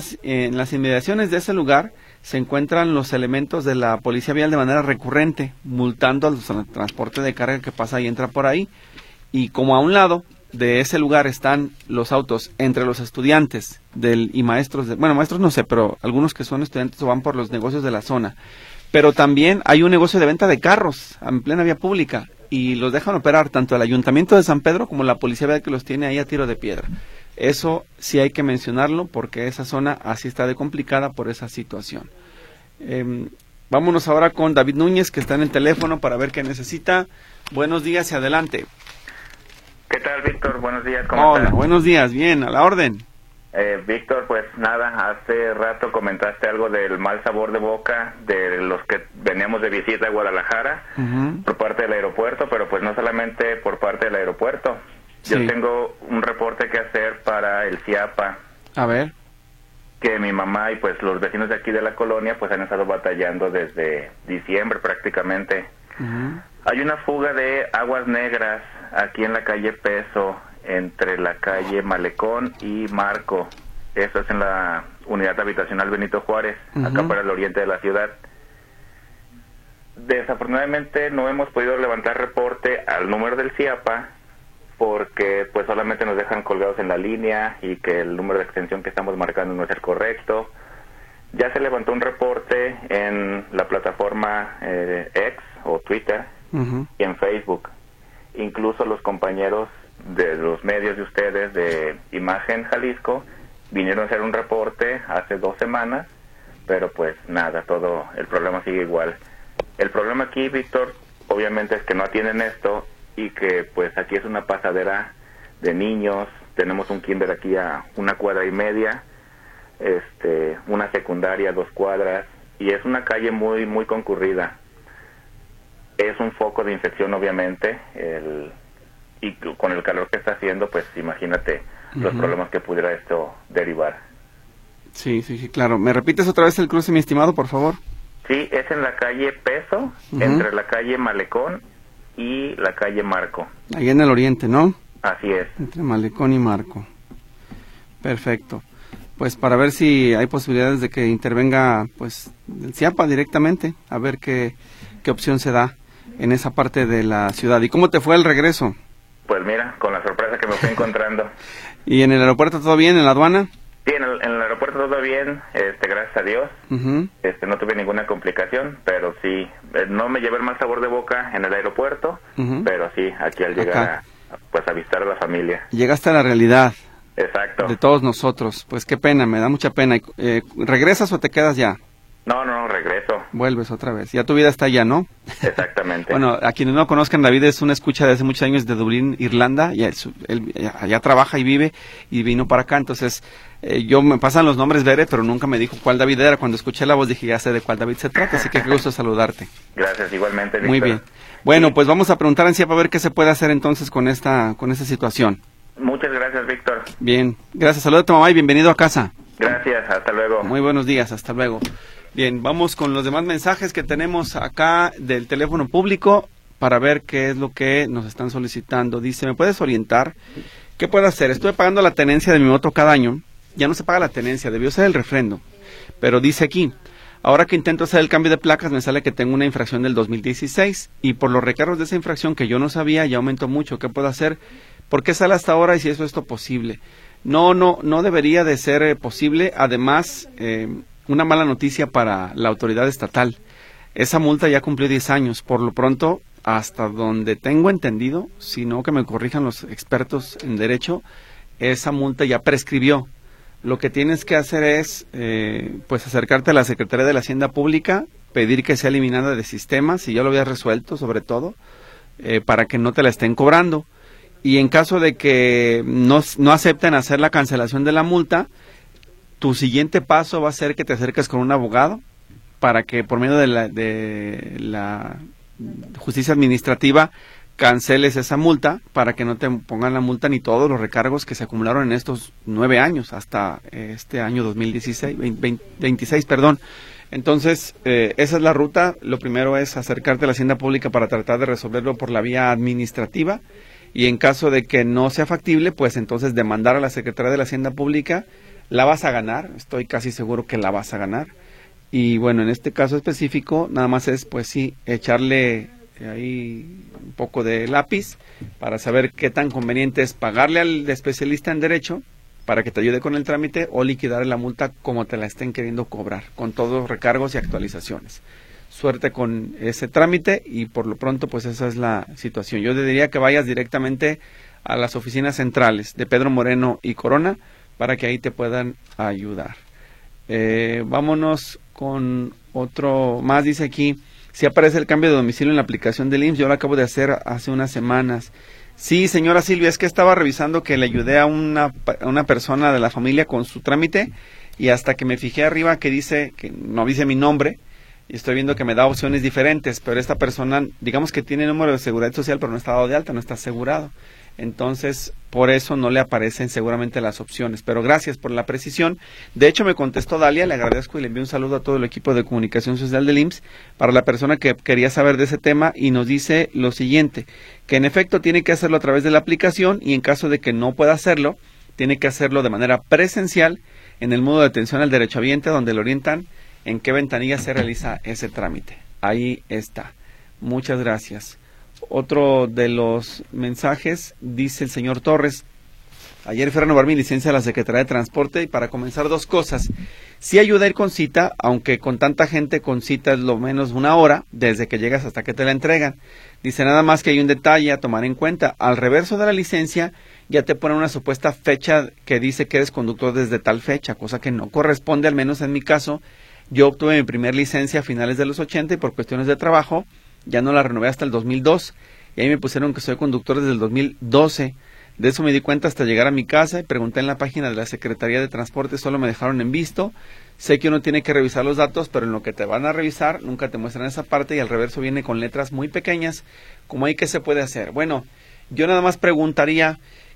en las inmediaciones de ese lugar se encuentran los elementos de la policía vial de manera recurrente, multando al transporte de carga que pasa y entra por ahí. Y como a un lado de ese lugar están los autos entre los estudiantes y maestros, maestros no sé, pero algunos que son estudiantes o van por los negocios de la zona. Pero también hay un negocio de venta de carros en plena vía pública y los dejan operar tanto el Ayuntamiento de San Pedro como la policía vial que los tiene ahí a tiro de piedra. Eso sí hay que mencionarlo porque esa zona así está de complicada por esa situación. Vámonos ahora con David Núñez, que está en el teléfono para ver qué necesita. Buenos días y adelante. ¿Qué tal, Víctor? Buenos días, ¿cómo estás? Buenos días, bien, a la orden. Víctor, pues nada, hace rato comentaste algo del mal sabor de boca de los que veníamos de visita a Guadalajara por parte del aeropuerto, pero pues no solamente por parte del aeropuerto. Sí. Yo tengo un reporte que hacer para el CIAPA. A ver. Que mi mamá y pues los vecinos de aquí de la colonia pues han estado batallando desde diciembre prácticamente. Hay una fuga de aguas negras aquí en la calle Peso, entre la calle Malecón y Marco. Eso es en la unidad habitacional Benito Juárez, acá para el oriente de la ciudad. Desafortunadamente no hemos podido levantar reporte al número del CIAPA porque pues solamente nos dejan colgados en la línea y que el número de extensión que estamos marcando no es el correcto. Ya se levantó un reporte en la plataforma X o Twitter y en Facebook. Incluso los compañeros de los medios de ustedes de Imagen Jalisco vinieron a hacer un reporte hace 2 semanas, pero pues nada, todo el problema sigue igual. El problema aquí, Víctor, obviamente es que no atienden esto y que pues aquí es una pasadera de niños. Tenemos un kinder aquí a 1,5 cuadras, una secundaria a 2 cuadras y es una calle muy muy concurrida. Es un foco de infección, obviamente, y con el calor que está haciendo, pues imagínate los problemas que pudiera esto derivar. Sí, claro. ¿Me repites otra vez el cruce, mi estimado, por favor? Sí, es en la calle Peso, entre la calle Malecón y la calle Marco. Ahí en el oriente, ¿no? Así es. Entre Malecón y Marco. Perfecto. Pues para ver si hay posibilidades de que intervenga pues el CIAPA directamente, a ver qué opción se da en esa parte de la ciudad. ¿Y cómo te fue el regreso? Pues mira, con la sorpresa que me fui encontrando. ¿Y en el aeropuerto todo bien, en la aduana? Sí, en el aeropuerto todo bien, gracias a Dios. No tuve ninguna complicación, pero sí, no me llevé el mal sabor de boca en el aeropuerto, pero sí, aquí al llegar a visitar a la familia. Llegaste a la realidad. Exacto. De todos nosotros. Pues qué pena, me da mucha pena. ¿Regresas o te quedas ya? No, regreso. Vuelves otra vez. Ya tu vida está allá, ¿no? Exactamente. Bueno, a quienes no conozcan, David es una escucha de hace muchos años de Dublín, Irlanda. Y él allá trabaja y vive y vino para acá. Entonces, me pasan los nombres Bere, pero nunca me dijo cuál David era. Cuando escuché la voz dije, ya sé de cuál David se trata. Así que qué gusto saludarte. Gracias, igualmente, Víctor. Muy bien. Bueno, pues vamos a preguntar en CIAPA a ver qué se puede hacer entonces con esta situación. Muchas gracias, Víctor. Bien, gracias. Saludos a tu mamá y bienvenido a casa. Gracias, hasta luego. Muy buenos días, hasta luego. Bien, vamos con los demás mensajes que tenemos acá del teléfono público para ver qué es lo que nos están solicitando. Dice, ¿me puedes orientar? ¿Qué puedo hacer? Estuve pagando la tenencia de mi moto cada año. Ya no se paga la tenencia, debió ser el refrendo. Pero dice aquí, ahora que intento hacer el cambio de placas me sale que tengo una infracción del 2016 y por los recargos de esa infracción que yo no sabía ya aumentó mucho. ¿Qué puedo hacer? ¿Por qué sale hasta ahora y si es esto posible? No debería de ser posible. Además, una mala noticia para la autoridad estatal. Esa multa ya cumplió 10 años. Por lo pronto, hasta donde tengo entendido, si no que me corrijan los expertos en derecho, esa multa ya prescribió. Lo que tienes que hacer es pues acercarte a la Secretaría de la Hacienda Pública, pedir que sea eliminada de sistema, si ya lo habías resuelto sobre todo, para que no te la estén cobrando. Y en caso de que no acepten hacer la cancelación de la multa, tu siguiente paso va a ser que te acerques con un abogado para que por medio de la justicia administrativa canceles esa multa para que no te pongan la multa ni todos los recargos que se acumularon en estos 9 años hasta este año 26, perdón. Entonces, esa es la ruta. Lo primero es acercarte a la Hacienda Pública para tratar de resolverlo por la vía administrativa. Y en caso de que no sea factible, pues entonces demandar a la Secretaría de la Hacienda Pública. La vas a ganar, estoy casi seguro que la vas a ganar. Y bueno, en este caso específico, nada más es, pues sí, echarle ahí un poco de lápiz para saber qué tan conveniente es pagarle al especialista en derecho para que te ayude con el trámite o liquidar la multa como te la estén queriendo cobrar, con todos los recargos y actualizaciones. Suerte con ese trámite y por lo pronto pues esa es la situación. Yo te diría que vayas directamente a las oficinas centrales de Pedro Moreno y Corona para que ahí te puedan ayudar. Vámonos con otro más. Dice aquí, si aparece el cambio de domicilio en la aplicación del IMSS, yo lo acabo de hacer hace unas semanas. Sí, señora Silvia, es que estaba revisando que le ayudé a una persona de la familia con su trámite y hasta que me fijé arriba que dice, que no dice mi nombre, y estoy viendo que me da opciones diferentes, pero esta persona, digamos que tiene número de seguridad social, pero no está dado de alta, no está asegurado. Entonces, por eso no le aparecen seguramente las opciones. Pero gracias por la precisión. De hecho, me contestó Dalia, le agradezco y le envío un saludo a todo el equipo de comunicación social del IMSS para la persona que quería saber de ese tema y nos dice lo siguiente, que en efecto tiene que hacerlo a través de la aplicación y en caso de que no pueda hacerlo, tiene que hacerlo de manera presencial en el módulo de atención al derechohabiente donde le orientan en qué ventanilla se realiza ese trámite. Ahí está. Muchas gracias. Otro de los mensajes, dice el señor Torres, ayer fui a renovar mi licencia a la Secretaría de Transporte y para comenzar 2 cosas. Sí ayuda a ir con cita, aunque con tanta gente con cita es lo menos 1 hora, desde que llegas hasta que te la entregan. Dice nada más que hay un detalle a tomar en cuenta. Al reverso de la licencia ya te ponen una supuesta fecha que dice que eres conductor desde tal fecha, cosa que no corresponde, al menos en mi caso. Yo obtuve mi primer licencia a finales de los 80 y por cuestiones de trabajo ya no la renové hasta el 2002 y ahí me pusieron que soy conductor desde el 2012. De eso me di cuenta hasta llegar a mi casa y pregunté en la página de la Secretaría de Transporte, solo me dejaron en visto. Sé que uno tiene que revisar los datos, pero en lo que te van a revisar nunca te muestran esa parte y al reverso viene con letras muy pequeñas, como ahí ¿qué se puede hacer? Bueno, yo nada más preguntaría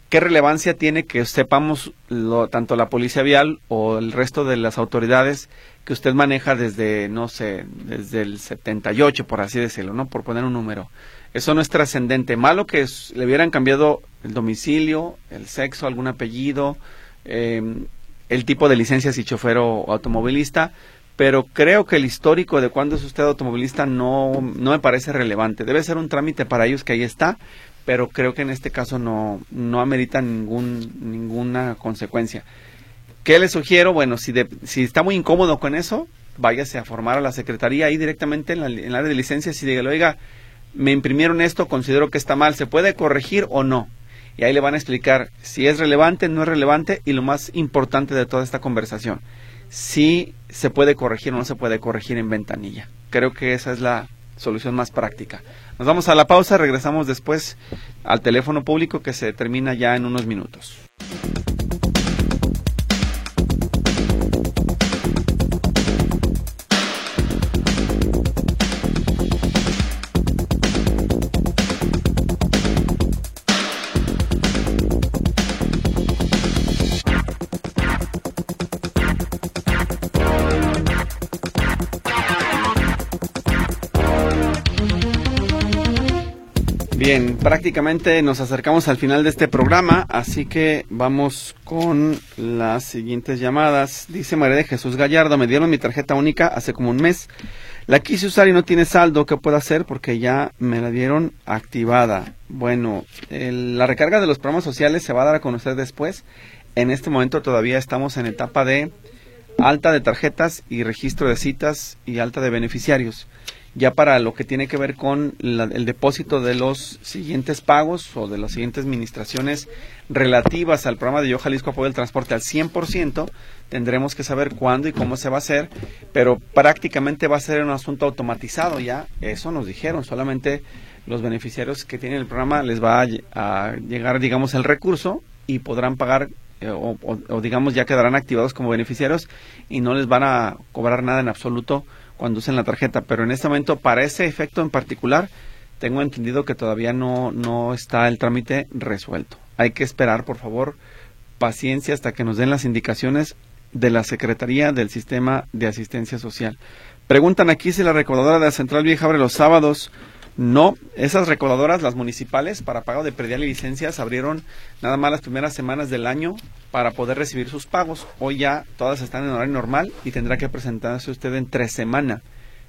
¿qué relevancia tiene que sepamos tanto la policía vial o el resto de las autoridades que usted maneja desde, no sé, desde el 78, por así decirlo, ¿no? Por poner un número. Eso no es trascendente. Malo que le hubieran cambiado el domicilio, el sexo, algún apellido, el tipo de licencia si chofer o automovilista, pero creo que el histórico de cuándo es usted automovilista no me parece relevante. Debe ser un trámite para ellos que ahí está, pero creo que en este caso no amerita ninguna consecuencia. ¿Qué le sugiero? Bueno, si está muy incómodo con eso, váyase a formar a la secretaría ahí directamente en el área de licencias y dígale, oiga, me imprimieron esto, considero que está mal, ¿se puede corregir o no? Y ahí le van a explicar si es relevante, no es relevante, y lo más importante de toda esta conversación, si se puede corregir o no se puede corregir en ventanilla. Creo que esa es la solución más práctica. Nos vamos a la pausa, regresamos después al teléfono público que se termina ya en unos minutos. Bien, prácticamente nos acercamos al final de este programa, así que vamos con las siguientes llamadas. Dice María de Jesús Gallardo, me dieron mi tarjeta única hace como un mes. La quise usar y no tiene saldo, ¿qué puedo hacer? Porque ya me la dieron activada. Bueno, la recarga de los programas sociales se va a dar a conocer después. En este momento todavía estamos en etapa de alta de tarjetas y registro de citas y alta de beneficiarios. Ya para lo que tiene que ver con el depósito de los siguientes pagos o de las siguientes administraciones relativas al programa de Yo Jalisco Apoyo el Transporte al 100%, tendremos que saber cuándo y cómo se va a hacer, pero prácticamente va a ser un asunto automatizado ya, eso nos dijeron, solamente los beneficiarios que tienen el programa les va a llegar, digamos, el recurso y podrán pagar o digamos ya quedarán activados como beneficiarios y no les van a cobrar nada en absoluto cuando usen la tarjeta, pero en este momento para ese efecto en particular tengo entendido que todavía no está el trámite resuelto. Hay que esperar, por favor, paciencia hasta que nos den las indicaciones de la Secretaría del Sistema de Asistencia Social. Preguntan aquí si la recaudadora de la Central Vieja abre los sábados. No, esas recaudadoras, las municipales, para pago de predial y licencias, abrieron nada más las primeras semanas del año para poder recibir sus pagos. Hoy ya todas están en horario normal y tendrá que presentarse usted entre semana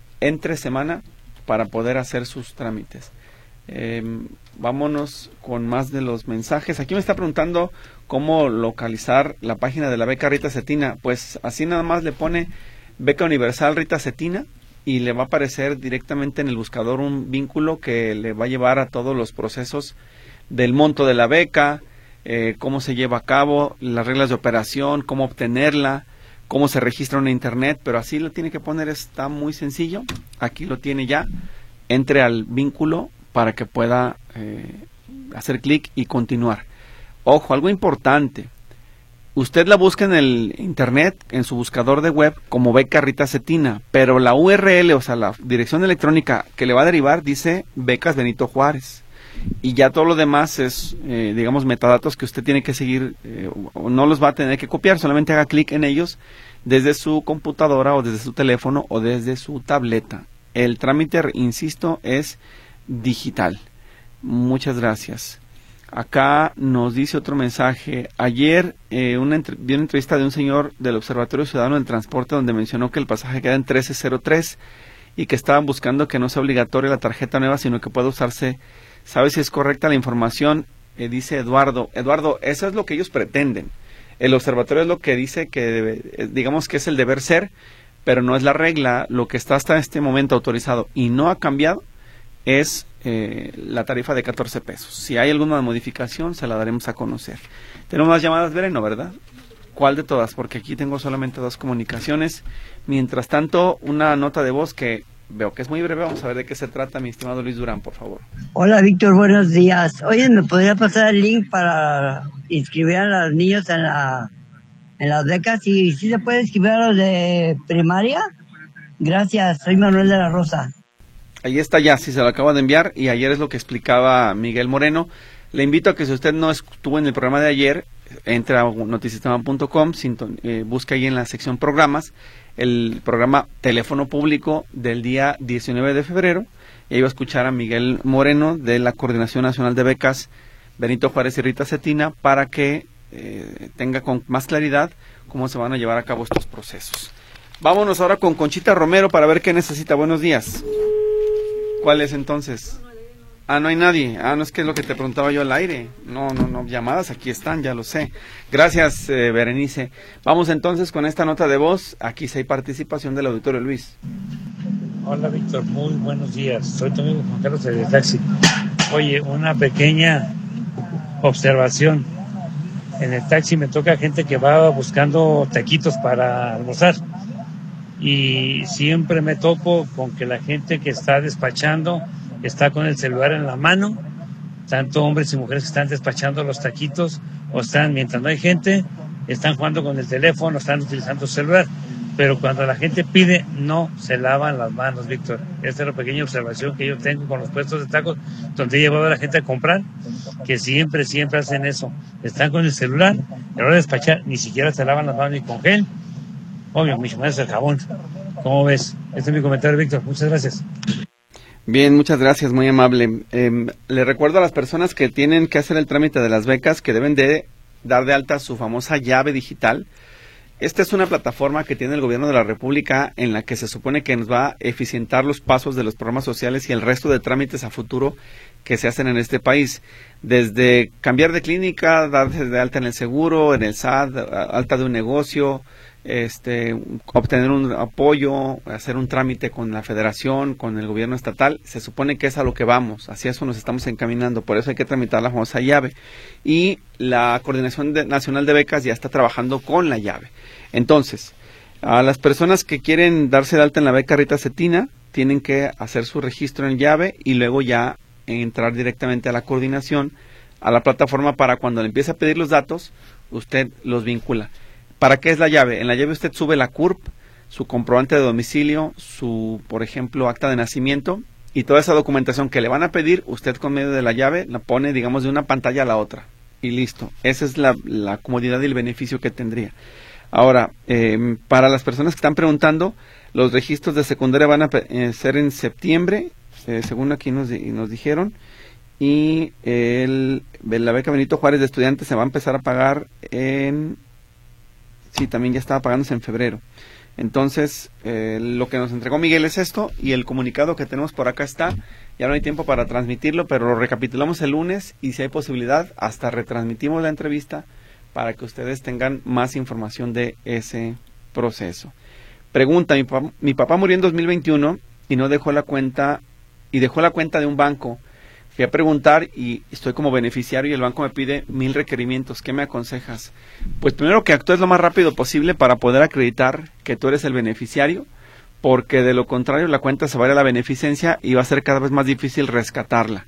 para poder hacer sus trámites. Vámonos con más de los mensajes. Aquí me está preguntando cómo localizar la página de la beca Rita Cetina. Pues así nada más le pone Beca Universal Rita Cetina y le va a aparecer directamente en el buscador un vínculo que le va a llevar a todos los procesos del monto de la beca, cómo se lleva a cabo, las reglas de operación, cómo obtenerla, cómo se registra en internet, pero así lo tiene que poner, está muy sencillo, aquí lo tiene ya, entre al vínculo para que pueda hacer clic y continuar. Ojo, algo importante, usted la busca en el internet, en su buscador de web, como Beca Rita Cetina, pero la URL, o sea, la dirección electrónica que le va a derivar dice Becas Benito Juárez. Y ya todo lo demás es, digamos, metadatos que usted tiene que seguir, o no los va a tener que copiar, solamente haga clic en ellos desde su computadora o desde su teléfono o desde su tableta. El trámite, insisto, es digital. Muchas gracias. Acá nos dice otro mensaje. Ayer vi una entrevista de un señor del Observatorio Ciudadano del Transporte donde mencionó que el pasaje queda en 1303 y que estaban buscando que no sea obligatoria la tarjeta nueva, sino que pueda usarse. ¿Sabe si es correcta la información? Dice Eduardo. Eduardo, eso es lo que ellos pretenden. El observatorio es lo que dice que digamos que es el deber ser, pero no es la regla. Lo que está hasta este momento autorizado y no ha cambiado es la tarifa de 14 pesos. Si hay alguna modificación, se la daremos a conocer. Tenemos más llamadas, Vereno, ¿verdad? ¿Cuál de todas? Porque aquí tengo solamente 2 comunicaciones. Mientras tanto, una nota de voz que veo que es muy breve. Vamos a ver de qué se trata, mi estimado Luis Durán, por favor. Hola, Víctor, buenos días. Oye, ¿me podría pasar el link para inscribir a los niños en las becas? ¿Y si se puede inscribir a los de primaria? Gracias, soy Manuel de la Rosa. Ahí está ya, si se lo acabo de enviar, y ayer es lo que explicaba Miguel Moreno. Le invito a que si usted no estuvo en el programa de ayer, entre a notisistema.com, busca ahí en la sección programas el programa Teléfono Público del día 19 de febrero, y ahí va a escuchar a Miguel Moreno de la Coordinación Nacional de Becas Benito Juárez y Rita Cetina para que tenga con más claridad cómo se van a llevar a cabo estos procesos. Vámonos ahora con Conchita Romero para ver qué necesita. Buenos días. ¿Cuál es entonces? No hay nadie. No es que es lo que te preguntaba yo al aire. No, llamadas aquí están, ya lo sé. Gracias, Berenice. Vamos entonces con esta nota de voz. Aquí sí hay participación del auditorio, Luis. Hola, Víctor, muy buenos días. Soy tu amigo Juan Carlos de Taxi. Oye, una pequeña observación. En el taxi me toca gente que va buscando taquitos para almorzar. Y siempre me topo con que la gente que está despachando está con el celular en la mano, tanto hombres y mujeres que están despachando los taquitos, o están, mientras no hay gente, están jugando con el teléfono, están utilizando el celular, pero cuando la gente pide, no se lavan las manos, Víctor. Esta es la pequeña observación que yo tengo con los puestos de tacos, donde he llevado a la gente a comprar, que siempre hacen eso, están con el celular, y a la hora de despachar, ni siquiera se lavan las manos ni con gel, obvio, mucho más el jabón. ¿Cómo ves? Este es mi comentario, Víctor, muchas gracias. Bien, muchas gracias, muy amable. Le recuerdo a las personas que tienen que hacer el trámite de las becas que deben de dar de alta su famosa llave digital. Esta es una plataforma que tiene el gobierno de la República en la que se supone que nos va a eficientar los pasos de los programas sociales y el resto de trámites a futuro que se hacen en este país. Desde cambiar de clínica, darse de alta en el seguro, en el SAT, alta de un negocio, obtener un apoyo, hacer un trámite con la federación, con el gobierno estatal, se supone que es a lo que vamos, hacia eso nos estamos encaminando, por eso hay que tramitar la famosa llave, y la Coordinación Nacional de Becas ya está trabajando con la llave. Entonces, a las personas que quieren darse de alta en la beca Rita Cetina, tienen que hacer su registro en llave y luego ya entrar directamente a la coordinación, a la plataforma, para cuando le empiece a pedir los datos, usted los vincula. ¿Para qué es la llave? En la llave usted sube la CURP, su comprobante de domicilio, su, por ejemplo, acta de nacimiento, y toda esa documentación que le van a pedir, usted con medio de la llave la pone, digamos, de una pantalla a la otra, y listo. Esa es la comodidad y el beneficio que tendría. Ahora, para las personas que están preguntando, los registros de secundaria van a ser en septiembre, según aquí nos dijeron, y la beca Benito Juárez de estudiantes se va a empezar a pagar sí, también ya estaba pagándose en febrero. Entonces, lo que nos entregó Miguel es esto, y el comunicado que tenemos por acá está. Ya no hay tiempo para transmitirlo, pero lo recapitulamos el lunes, y si hay posibilidad, hasta retransmitimos la entrevista para que ustedes tengan más información de ese proceso. Pregunta, mi papá murió en 2021 y no dejó la cuenta, y dejó la cuenta de un banco. Fui a preguntar y estoy como beneficiario y el banco me pide 1000 requerimientos. ¿Qué me aconsejas? Pues primero que actúes lo más rápido posible para poder acreditar que tú eres el beneficiario, porque de lo contrario la cuenta se va a ir a la beneficencia y va a ser cada vez más difícil rescatarla.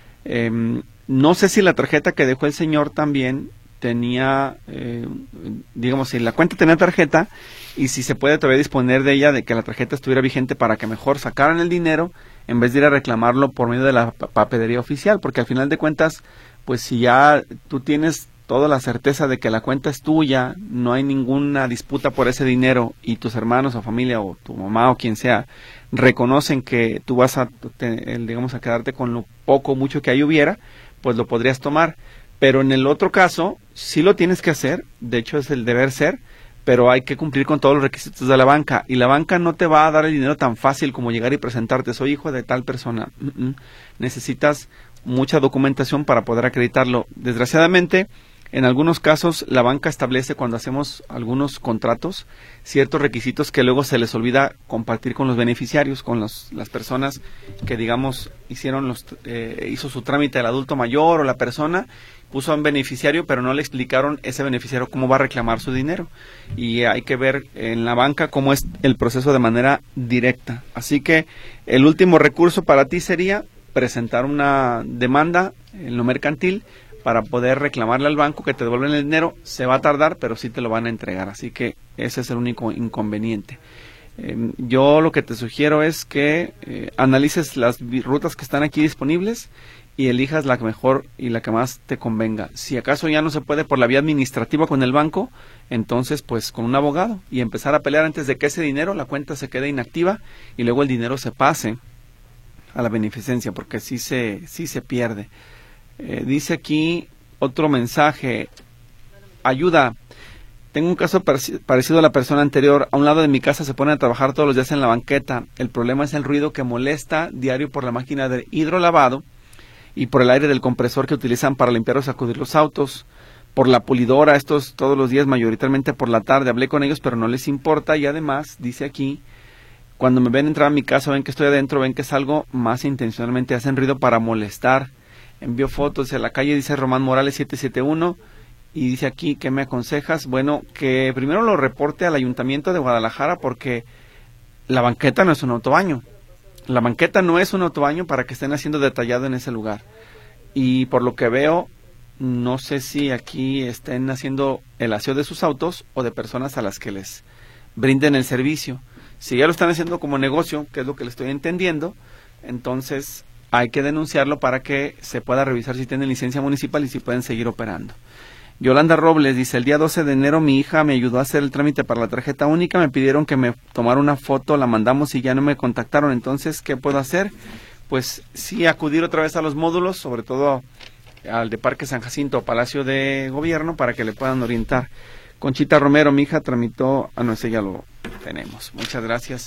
No sé si la tarjeta que dejó el señor también tenía, digamos, si la cuenta tenía tarjeta, y si se puede todavía disponer de ella, de que la tarjeta estuviera vigente para que mejor sacaran el dinero en vez de ir a reclamarlo por medio de la papelería oficial, porque al final de cuentas, pues si ya tú tienes toda la certeza de que la cuenta es tuya, no hay ninguna disputa por ese dinero, y tus hermanos o familia o tu mamá o quien sea reconocen que tú vas a, digamos, a quedarte con lo poco o mucho que ahí hubiera, pues lo podrías tomar. Pero en el otro caso, sí lo tienes que hacer, de hecho es el deber ser, pero hay que cumplir con todos los requisitos de la banca, y la banca no te va a dar el dinero tan fácil como llegar y presentarte, soy hijo de tal persona. Necesitas mucha documentación para poder acreditarlo. Desgraciadamente, en algunos casos, la banca establece, cuando hacemos algunos contratos, ciertos requisitos que luego se les olvida compartir con los beneficiarios, con las personas que, digamos, hizo su trámite el adulto mayor o la persona, puso a un beneficiario, pero no le explicaron ese beneficiario cómo va a reclamar su dinero. Y hay que ver en la banca cómo es el proceso de manera directa. Así que el último recurso para ti sería presentar una demanda en lo mercantil para poder reclamarle al banco que te devuelvan el dinero. Se va a tardar, pero sí te lo van a entregar. Así que ese es el único inconveniente. Yo lo que te sugiero es que analices las rutas que están aquí disponibles y elijas la que mejor y la que más te convenga. Si acaso ya no se puede por la vía administrativa con el banco, entonces pues con un abogado y empezar a pelear antes de que ese dinero, la cuenta se quede inactiva y luego el dinero se pase a la beneficencia, porque sí se pierde. Dice aquí otro mensaje: ayuda, tengo un caso parecido a la persona anterior. A un lado de mi casa se ponen a trabajar todos los días en la banqueta. El problema es el ruido que molesta diario por la máquina de hidrolavado y por el aire del compresor que utilizan para limpiar o sacudir los autos, por la pulidora, estos todos los días, mayoritariamente por la tarde. Hablé con ellos, pero no les importa, y además, dice aquí, cuando me ven entrar a mi casa, ven que estoy adentro, ven que salgo, más intencionalmente hacen ruido para molestar. Envío fotos de la calle, dice Román Morales 771, y dice aquí, ¿qué me aconsejas? Bueno, que primero lo reporte al Ayuntamiento de Guadalajara, porque la banqueta no es un autobaño. La banqueta no es un autobaño para que estén haciendo detallado en ese lugar. Y por lo que veo, no sé si aquí estén haciendo el aseo de sus autos o de personas a las que les brinden el servicio. Si ya lo están haciendo como negocio, que es lo que le estoy entendiendo, entonces hay que denunciarlo para que se pueda revisar si tienen licencia municipal y si pueden seguir operando. Yolanda Robles dice, el día 12 de enero mi hija me ayudó a hacer el trámite para la tarjeta única, me pidieron que me tomara una foto, la mandamos y ya no me contactaron, entonces, ¿qué puedo hacer? Pues sí, acudir otra vez a los módulos, sobre todo al de Parque San Jacinto o Palacio de Gobierno, para que le puedan orientar. Conchita Romero, mi hija tramitó, no, ese ya lo tenemos, muchas gracias.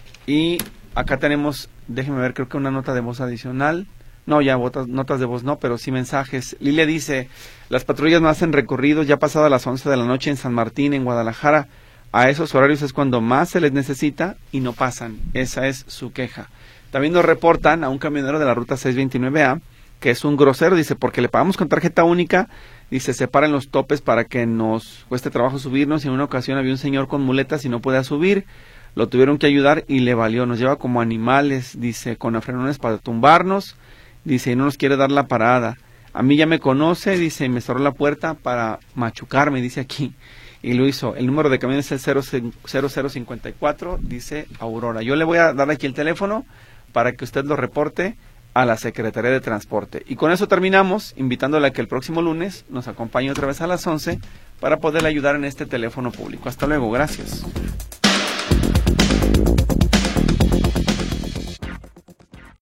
Y acá tenemos, déjeme ver, creo que una nota de voz adicional. No, ya notas de voz no, pero sí mensajes. Lilia dice, las patrullas no hacen recorridos ya pasado a las 11 de la noche en San Martín, en Guadalajara. A esos horarios es cuando más se les necesita y no pasan. Esa es su queja. También nos reportan a un camionero de la ruta 629A, que es un grosero, dice, porque le pagamos con tarjeta única, dice, separan los topes para que nos cueste trabajo subirnos, y en una ocasión había un señor con muletas y no podía subir, lo tuvieron que ayudar y le valió, nos lleva como animales, dice, con afrenones para tumbarnos, dice, y no nos quiere dar la parada. A mí ya me conoce, dice, y me cerró la puerta para machucarme, dice aquí, y lo hizo. El número de camión es el 0054, dice Aurora. Yo le voy a dar aquí el teléfono para que usted lo reporte a la Secretaría de Transporte. Y con eso terminamos, invitándole a que el próximo lunes nos acompañe otra vez a las 11 para poderle ayudar en este teléfono público. Hasta luego, gracias.